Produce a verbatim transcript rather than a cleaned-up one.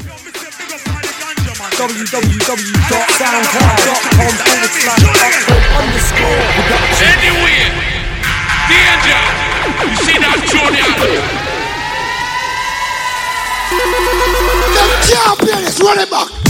w w w dot soundcloud dot com forward slash upload underscore production. Anyway, danger. You see that Junior? Them champions, run it back.